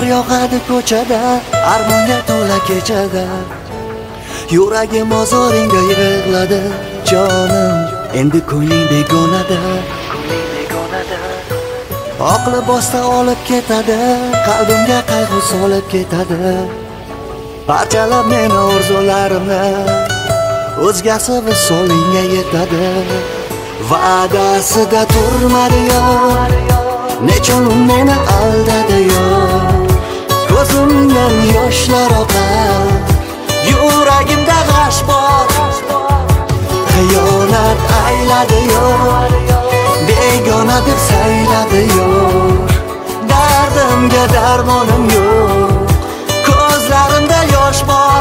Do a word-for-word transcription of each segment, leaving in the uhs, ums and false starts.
yoqadi ko'chada, armonga to'la kechada. Yuragim ozoringga yig'ladi, jonim, endi ko'ngling begonada. Oq libosda olib ketadi, qalbimga qayg'u solib ketadi. Parchalab meni orzularimni, o'zgasi visolingga yetadi. Va'dasida turmadi yo, nechun meni aldadi yo. Ko'zimdan yoshlar oqar, yuragimda g'ash bor. Xiyonat ayladi yo, begona deb sayladi yo. Dardimga darmonim yo'q, ko'zlarimda yosh bor.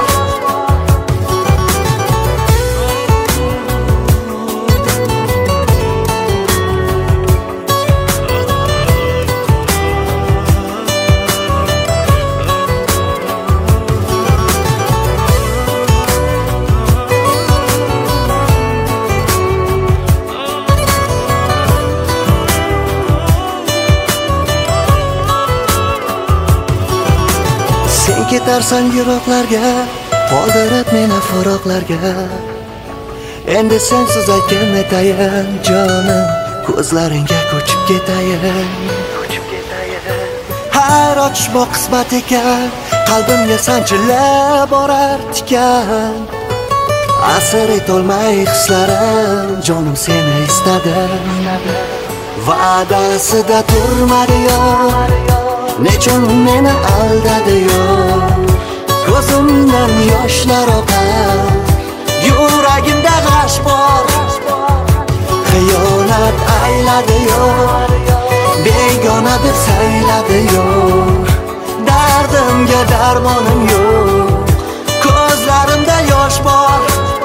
Sen ketarsan yiroqlarga, qoldirib meni firoqlarga. Endi sensiz aytgan aytayin, jonim, ko'zlaringga ko'chib ketayin. Har ochmoq qismat ekan, qalbimga sanchilib borar tikan. Asir etolmay hislarim, jonim seni istadim. Va'dasida turmadi yo, nechun meni aldadi yo. Ko'zimdan yoshlar oqar, yuragimda g'ash bor. Xiyonat ayladi yo, begona deb sayladi yo. Dardimga darmonim yo'q, ko'zlarimda yosh bor.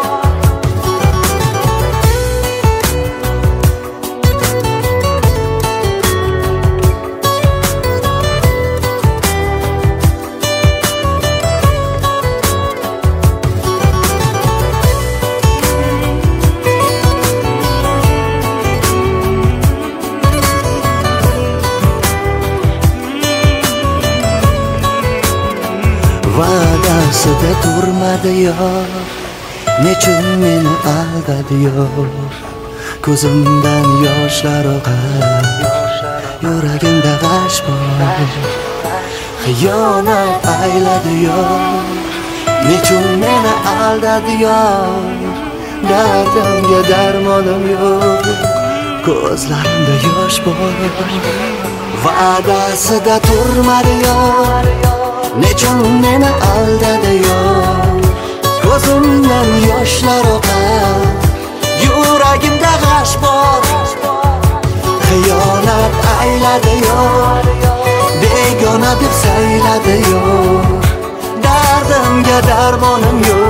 Va'dasida turmadi yo, nechun meni aldadi yo. Ko'zimdan yoshlar oqar, yuragimda g'ash bor. Xiyonat ayladi yo, nechun meni aldadi yo. Dardimga darmonim yo'q, ko'zlarimda yosh bor. Va'dasida turmadi yo, nechun meni aldadi yo. Ko'zimdan yoshlar oqar, yuragimda g'ash bor. Xiyonat ayladi yo, begona deb sayladi yo. Dardimga darmonim yo'q.